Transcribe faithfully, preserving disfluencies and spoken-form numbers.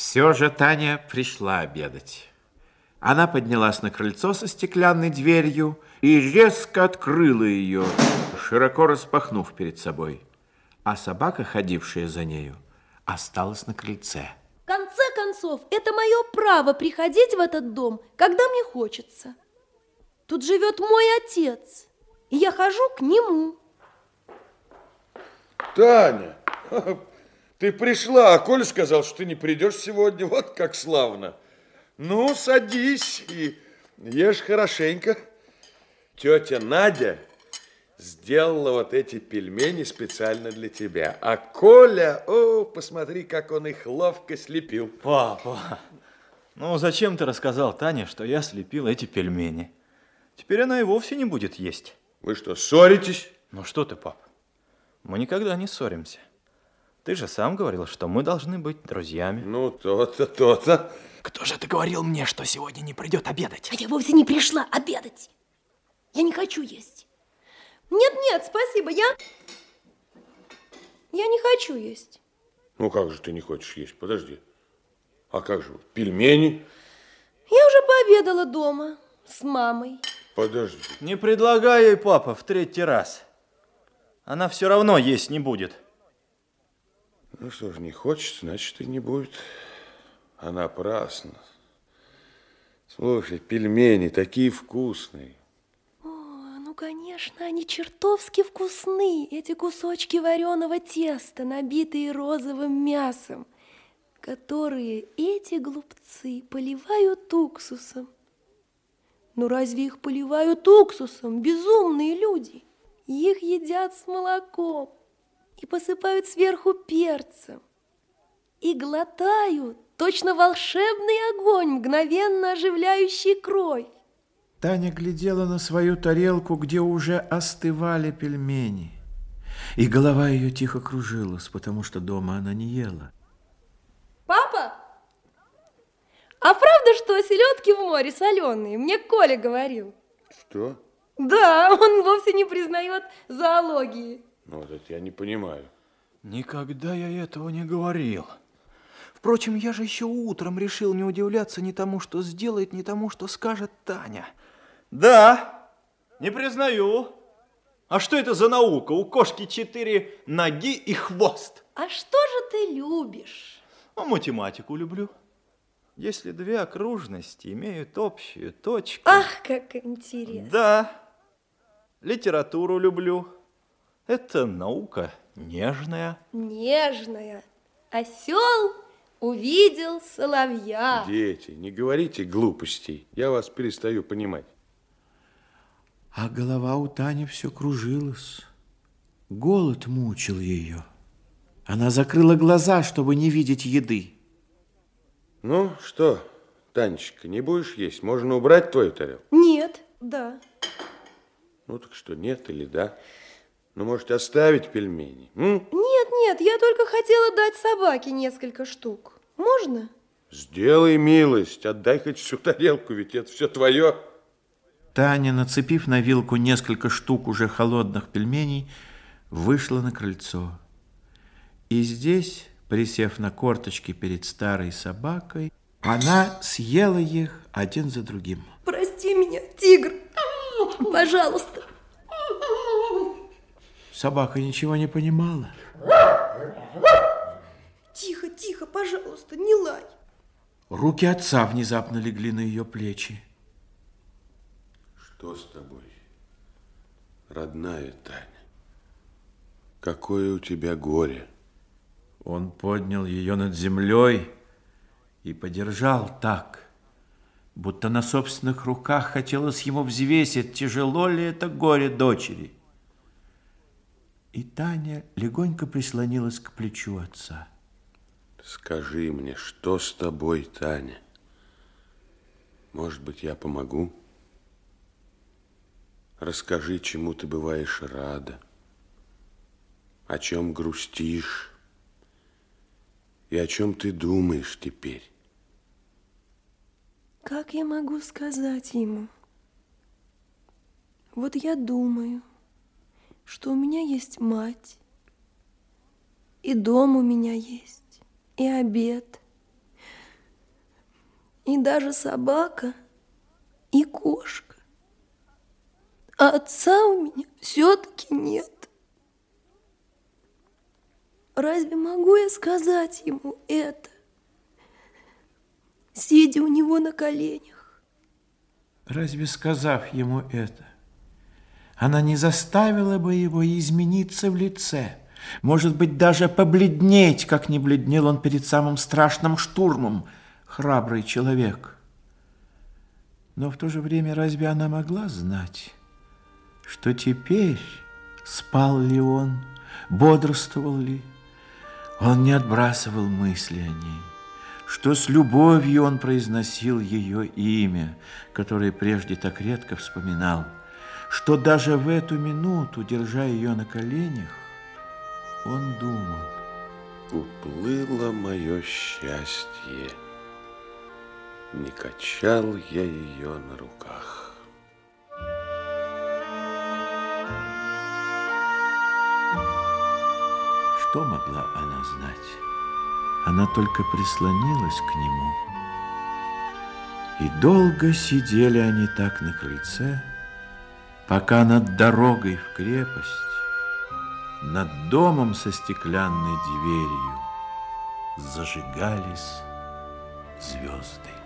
Все же Таня пришла обедать. Она поднялась на крыльцо со стеклянной дверью и резко открыла ее, широко распахнув перед собой. А собака, ходившая за нею, осталась на крыльце. В конце концов, это мое право приходить в этот дом, когда мне хочется. Тут живет мой отец, и я хожу к нему. Таня, ты пришла, а Коля сказал, что ты не придешь сегодня. Вот как славно. Ну, садись и ешь хорошенько. Тетя Надя сделала вот эти пельмени специально для тебя. А Коля, о, посмотри, как он их ловко слепил. Папа, ну зачем ты рассказал Тане, что я слепил эти пельмени? Теперь она и вовсе не будет есть. Вы что, ссоритесь? Ну что ты, пап, мы никогда не ссоримся. Ты же сам говорил, что мы должны быть друзьями. Ну, то-то, то-то. Кто же ты говорил мне, что сегодня не придет обедать? А я вовсе не пришла обедать. Я не хочу есть. Нет, нет, спасибо, я... Я не хочу есть. Ну, как же ты не хочешь есть? Подожди. А как же пельмени? Я уже пообедала дома с мамой. Подожди. Не предлагай ей, папа, в третий раз. Она все равно есть не будет. Ну что ж, не хочет, значит и не будет. А напрасно. Слушай, пельмени такие вкусные. О, ну, конечно, они чертовски вкусны. Эти кусочки вареного теста, набитые розовым мясом, которые эти глупцы поливают уксусом. Ну, разве их поливают уксусом? Безумные люди. Их едят с молоком и посыпают сверху перцем. И глотают точно волшебный огонь, мгновенно оживляющий кровь. Таня глядела на свою тарелку, где уже остывали пельмени. И голова ее тихо кружилась, потому что дома она не ела. Папа, а правда, что селедки в море соленые? Мне Коля говорил. Что? Да, он вовсе не признает зоологии. Ну, вот это я не понимаю. Никогда я этого не говорил. Впрочем, я же еще утром решил не удивляться ни тому, что сделает, ни тому, что скажет Таня. Да, не признаю. А что это за наука? У кошки четыре ноги и хвост. А что же ты любишь? А математику люблю. Если две окружности имеют общую точку... Ах, как интересно. Да, литературу люблю. Это наука нежная. Нежная. Осел увидел соловья. Дети, не говорите глупостей. Я вас перестаю понимать. А голова у Тани все кружилась. Голод мучил ее. Она закрыла глаза, чтобы не видеть еды. Ну, что, Танечка, не будешь есть? Можно убрать твою тарелку? Нет, да. Ну, так что, нет или да? Ну, можете оставить пельмени. М? Нет, нет, я только хотела дать собаке несколько штук. Можно? Сделай милость, отдай хоть всю тарелку, ведь это все твое. Таня, нацепив на вилку несколько штук уже холодных пельменей, вышла на крыльцо. И здесь, присев на корточки перед старой собакой, она съела их один за другим. Прости меня, тигр, пожалуйста. Собака ничего не понимала. Тихо, тихо, пожалуйста, не лай. Руки отца внезапно легли на ее плечи. Что с тобой, родная Таня? Какое у тебя горе? Он поднял ее над землей и подержал так, будто на собственных руках хотелось ему взвесить, тяжело ли это горе дочери. И Таня легонько прислонилась к плечу отца. Скажи мне, что с тобой, Таня? Может быть, я помогу? Расскажи, чему ты бываешь рада, о чем грустишь и о чем ты думаешь теперь. Как я могу сказать ему? Вот я думаю, что у меня есть мать, и дом у меня есть, и обед, и даже собака, и кошка. А отца у меня все-таки нет. Разве могу я сказать ему это, сидя у него на коленях? Разве, сказав ему это, она не заставила бы его измениться в лице, может быть, даже побледнеть, как не бледнел он перед самым страшным штурмом, храбрый человек? Но в то же время разве она могла знать, что теперь спал ли он, бодрствовал ли? Он не отбрасывал мысли о ней, что с любовью он произносил ее имя, которое прежде так редко вспоминал, что даже в эту минуту, держа ее на коленях, он думал: уплыло мое счастье, не качал я ее на руках. Что могла она знать? Она только прислонилась к нему. И долго сидели они так на крыльце, пока над дорогой в крепость, над домом со стеклянной дверью зажигались звезды.